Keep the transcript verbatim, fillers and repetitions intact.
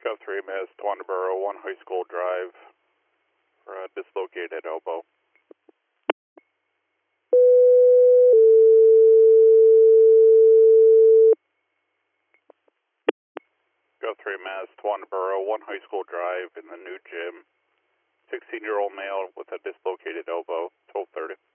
Gov three, Miss Twanaboro, one High School Drive, for a dislocated elbow. Gov three, Miss Twanaboro, one High School Drive in the new gym. sixteen-year-old male with a dislocated elbow, twelve thirty.